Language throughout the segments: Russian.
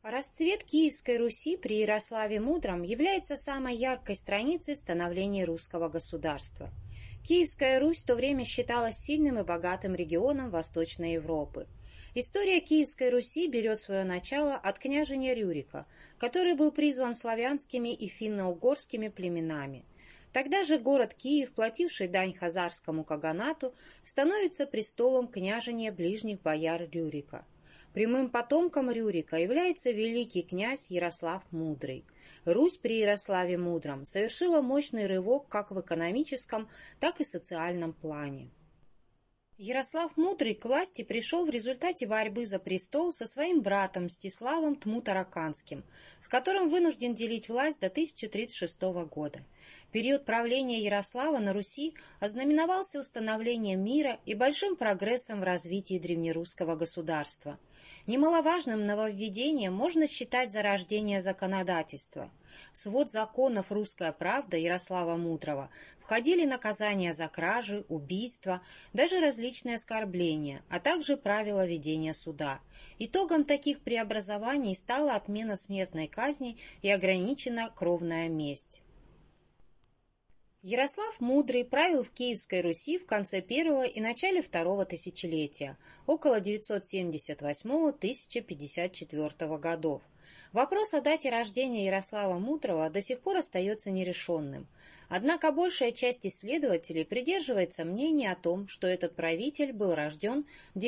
Расцвет Киевской Руси при Ярославе Мудром является самой яркой страницей становления русского государства. Киевская Русь в то время считалась сильным и богатым регионом Восточной Европы. История Киевской Руси берет свое начало от княжения Рюрика, который был призван славянскими и финно-угорскими племенами. Тогда же город Киев, плативший дань хазарскому каганату, становится престолом княжения ближних бояр Рюрика. Прямым потомком Рюрика является великий князь Ярослав Мудрый. Русь при Ярославе Мудром совершила мощный рывок как в экономическом, так и социальном плане. Ярослав Мудрый к власти пришел в результате борьбы за престол со своим братом Мстиславом Тмутараканским, с которым вынужден делить власть до 1036 года. Период правления Ярослава на Руси ознаменовался установлением мира и большим прогрессом в развитии древнерусского государства. Немаловажным нововведением можно считать зарождение законодательства. В свод законов «Русская правда» Ярослава Мудрого входили наказания за кражи, убийства, даже различные оскорбления, а также правила ведения суда. Итогом таких преобразований стала отмена смертной казни и ограничена кровная месть. Ярослав Мудрый правил в Киевской Руси в конце первого и начале второго тысячелетия, около 978-1054 годов. Вопрос о дате рождения Ярослава Мудрого до сих пор остается нерешенным. Однако большая часть исследователей придерживается мнения о том, что этот правитель был рожден в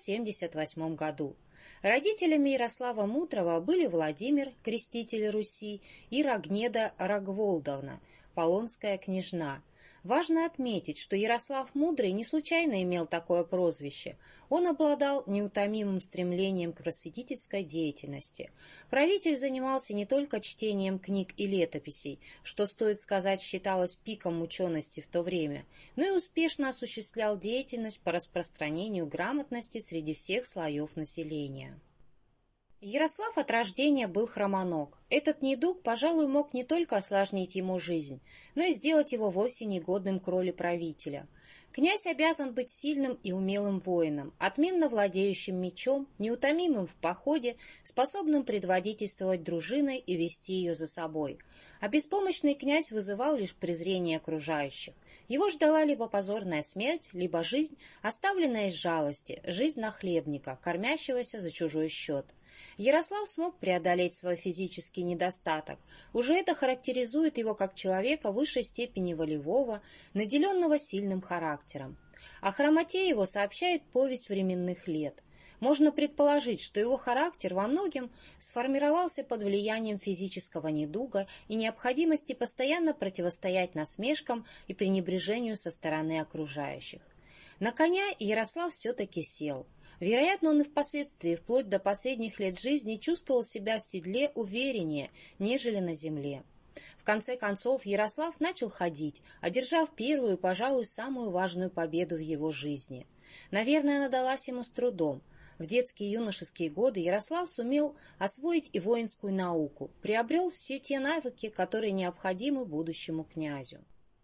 978 году. Родителями Ярослава Мудрого были Владимир, креститель Руси, и Рогнеда Рогволдовна, полонская княжна. Важно отметить, что Ярослав Мудрый не случайно имел такое прозвище. Он обладал неутомимым стремлением к просветительской деятельности. Правитель занимался не только чтением книг и летописей, что, стоит сказать, считалось пиком учености в то время, но и успешно осуществлял деятельность по распространению грамотности среди всех слоев населения. Ярослав от рождения был хромоног. Этот недуг, пожалуй, мог не только осложнить ему жизнь, но и сделать его вовсе негодным к роли правителя. Князь обязан быть сильным и умелым воином, отменно владеющим мечом, неутомимым в походе, способным предводительствовать дружиной и вести ее за собой. А беспомощный князь вызывал лишь презрение окружающих. Его ждала либо позорная смерть, либо жизнь, оставленная из жалости, жизнь нахлебника, кормящегося за чужой счет. Ярослав смог преодолеть свой физический недостаток. Уже это характеризует его как человека высшей степени волевого, наделенного сильным характером. О хромоте его сообщает повесть временных лет. Можно предположить, что его характер во многом сформировался под влиянием физического недуга и необходимости постоянно противостоять насмешкам и пренебрежению со стороны окружающих. На коня Ярослав все-таки сел. Вероятно, он и впоследствии, вплоть до последних лет жизни, чувствовал себя в седле увереннее, нежели на земле. В конце концов, Ярослав начал ходить, одержав первую, пожалуй, самую важную победу в его жизни. Наверное, она далась ему с трудом. В детские и юношеские годы Ярослав сумел освоить и воинскую науку, приобрел все те навыки, которые необходимы будущему князю.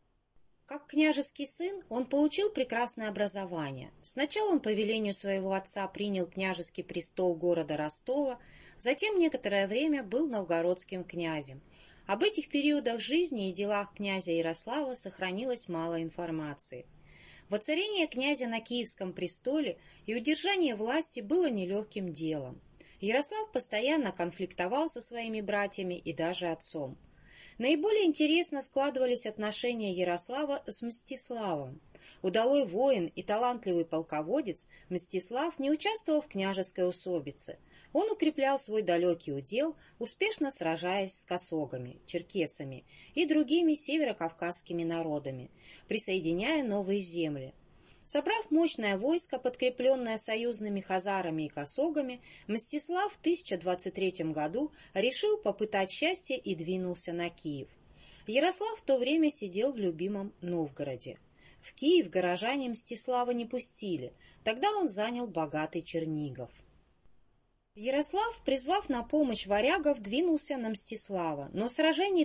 Как княжеский сын он получил прекрасное образование. Сначала он по велению своего отца принял княжеский престол города Ростова, затем некоторое время был новгородским князем. Об этих периодах жизни и делах князя Ярослава сохранилось мало информации. Воцарение князя на Киевском престоле и удержание власти было нелегким делом. Ярослав постоянно конфликтовал со своими братьями и даже отцом. Наиболее интересно складывались отношения Ярослава с Мстиславом. Удалой воин и талантливый полководец Мстислав не участвовал в княжеской усобице. Он укреплял свой далекий удел, успешно сражаясь с косогами, черкесами и другими северокавказскими народами, присоединяя новые земли. Собрав мощное войско, подкрепленное союзными хазарами и косогами, Мстислав в 1023 году решил попытать счастье и двинулся на Киев. Ярослав в то время сидел в любимом Новгороде. В Киев горожане Мстислава не пустили, тогда он занял богатый Чернигов. Ярослав, призвав на помощь варягов, двинулся на Мстислава, но в сражении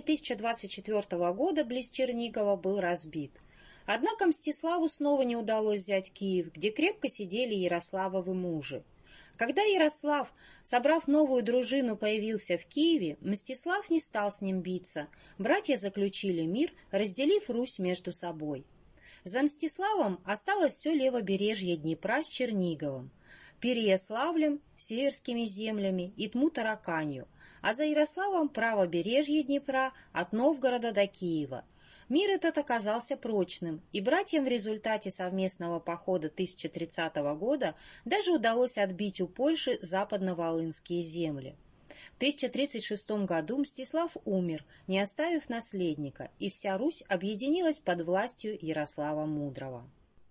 1024 года близ Чернигова был разбит. Однако Мстиславу снова не удалось взять Киев, где крепко сидели Ярославовы мужи. Когда Ярослав, собрав новую дружину, появился в Киеве, Мстислав не стал с ним биться. Братья заключили мир, разделив Русь между собой. За Мстиславом осталось все левобережье Днепра с Черниговым, Переяславлем, северскими землями и Тму-Тараканью, а за Ярославом правобережье Днепра от Новгорода до Киева. Мир этот оказался прочным, и братьям в результате совместного похода 1030 года даже удалось отбить у Польши западно-волынские земли. В 1036 году Мстислав умер, не оставив наследника, и вся Русь объединилась под властью Ярослава Мудрого.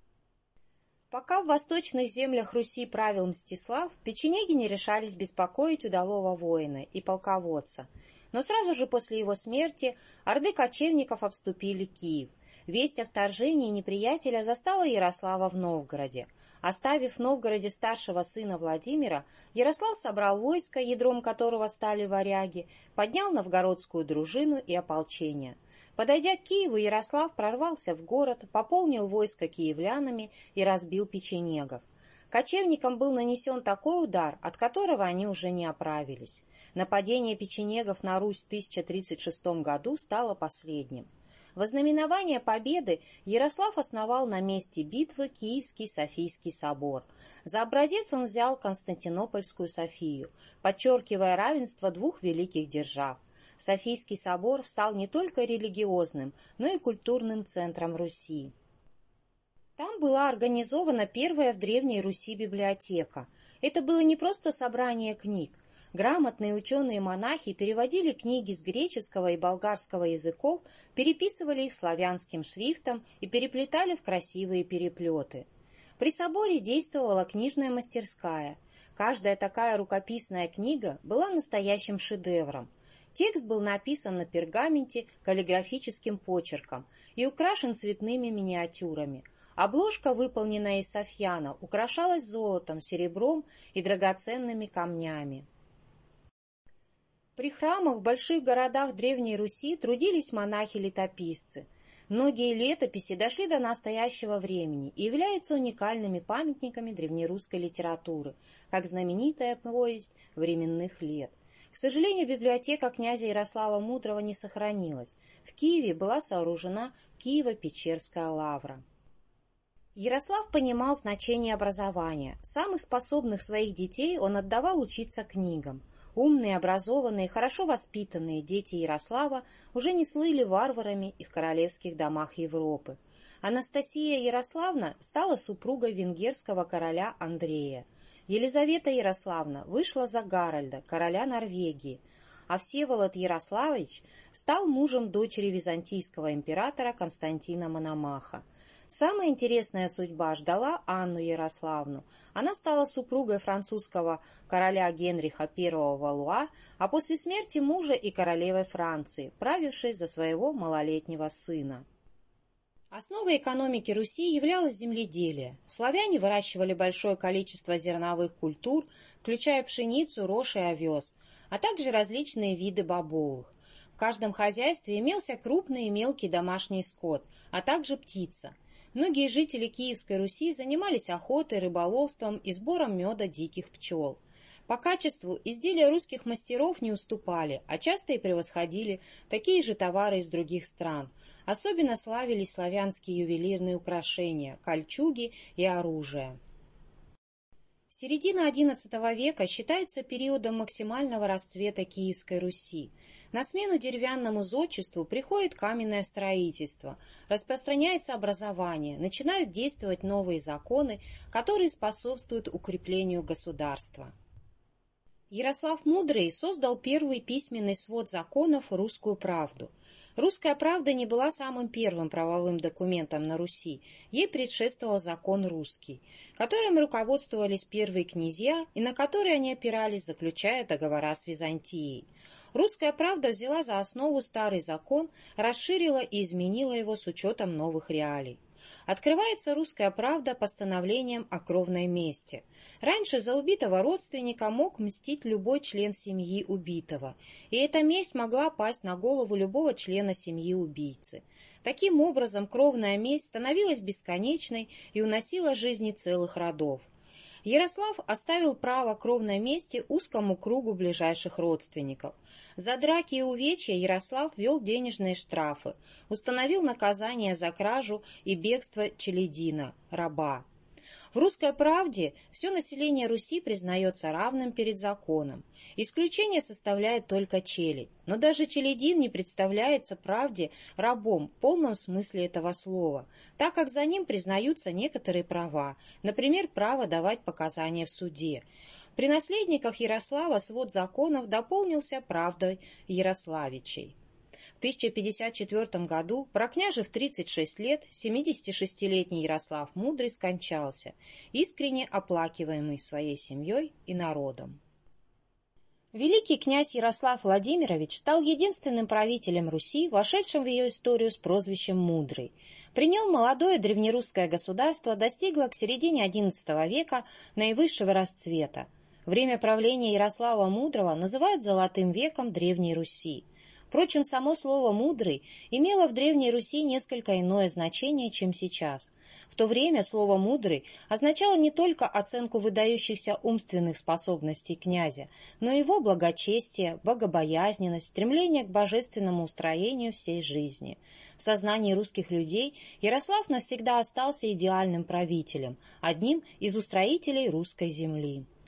Пока в восточных землях Руси правил Мстислав, печенеги не решались беспокоить удалого воина и полководца. Но сразу же после его смерти орды кочевников обступили Киев. Весть о вторжении неприятеля застала Ярослава в Новгороде. Оставив в Новгороде старшего сына Владимира, Ярослав собрал войско, ядром которого стали варяги, поднял новгородскую дружину и ополчение. Подойдя к Киеву, Ярослав прорвался в город, пополнил войско киевлянами и разбил печенегов. Кочевникам был нанесен такой удар, от которого они уже не оправились. Нападение печенегов на Русь в 1036 году стало последним. Во знаменование победы Ярослав основал на месте битвы Киевский Софийский собор. За образец он взял Константинопольскую Софию, подчеркивая равенство двух великих держав. Софийский собор стал не только религиозным, но и культурным центром Руси. Там была организована первая в Древней Руси библиотека. Это было не просто собрание книг. Грамотные ученые-монахи переводили книги с греческого и болгарского языков, переписывали их славянским шрифтом и переплетали в красивые переплеты. При соборе действовала книжная мастерская. Каждая такая рукописная книга была настоящим шедевром. Текст был написан на пергаменте каллиграфическим почерком и украшен цветными миниатюрами. Обложка, выполненная из софьяна, украшалась золотом, серебром и драгоценными камнями. При храмах в больших городах Древней Руси трудились монахи-летописцы. Многие летописи дошли до настоящего времени и являются уникальными памятниками древнерусской литературы, как знаменитая повесть временных лет. К сожалению, библиотека князя Ярослава Мудрого не сохранилась. В Киеве была сооружена Киево-Печерская лавра. Ярослав понимал значение образования. Самых способных своих детей он отдавал учиться книгам. Умные, образованные, хорошо воспитанные дети Ярослава уже не слыли варварами и в королевских домах Европы. Анастасия Ярославна стала супругой венгерского короля Андрея. Елизавета Ярославна вышла за Гарольда, короля Норвегии, а Всеволод Ярославич стал мужем дочери византийского императора Константина Мономаха. Самая интересная судьба ждала Анну Ярославну. Она стала супругой французского короля Генриха I Валуа, а после смерти мужа и королевой Франции, правившей за своего малолетнего сына. Основой экономики Руси являлось земледелие. Славяне выращивали большое количество зерновых культур, включая пшеницу, рожь и овес, а также различные виды бобовых. В каждом хозяйстве имелся крупный и мелкий домашний скот, а также птица. Многие жители Киевской Руси занимались охотой, рыболовством и сбором меда диких пчел. По качеству изделия русских мастеров не уступали, а часто и превосходили такие же товары из других стран. Особенно славились славянские ювелирные украшения, кольчуги и оружие. Середина XI века считается периодом максимального расцвета Киевской Руси. На смену деревянному зодчеству приходит каменное строительство, распространяется образование, начинают действовать новые законы, которые способствуют укреплению государства. Ярослав Мудрый создал первый письменный свод законов «Русскую правду». Русская правда не была самым первым правовым документом на Руси. Ей предшествовал закон русский, которым руководствовались первые князья и на который они опирались, заключая договора с Византией. Русская правда взяла за основу старый закон, расширила и изменила его с учетом новых реалий. Открывается «Русская правда» постановлением о кровной мести. Раньше за убитого родственника мог мстить любой член семьи убитого, и эта месть могла пасть на голову любого члена семьи убийцы. Таким образом, кровная месть становилась бесконечной и уносила жизни целых родов. Ярослав оставил право кровной мести узкому кругу ближайших родственников. За драки и увечья Ярослав ввел денежные штрафы, установил наказание за кражу и бегство челядина, раба. В «Русской правде» все население Руси признается равным перед законом. Исключение составляет только челядь. Но даже челядин не представляется правде рабом в полном смысле этого слова, так как за ним признаются некоторые права, например, право давать показания в суде. При наследниках Ярослава свод законов дополнился правдой Ярославичей. В 1054 году, прокняжив 36 лет, 76-летний Ярослав Мудрый скончался, искренне оплакиваемый своей семьей и народом. Великий князь Ярослав Владимирович стал единственным правителем Руси, вошедшим в ее историю с прозвищем «Мудрый». При нем молодое древнерусское государство достигло к середине XI века наивысшего расцвета. Время правления Ярослава Мудрого называют «золотым веком Древней Руси». Впрочем, само слово «мудрый» имело в Древней Руси несколько иное значение, чем сейчас. В то время слово «мудрый» означало не только оценку выдающихся умственных способностей князя, но и его благочестие, богобоязненность, стремление к божественному устроению всей жизни. В сознании русских людей Ярослав навсегда остался идеальным правителем, одним из устроителей русской земли.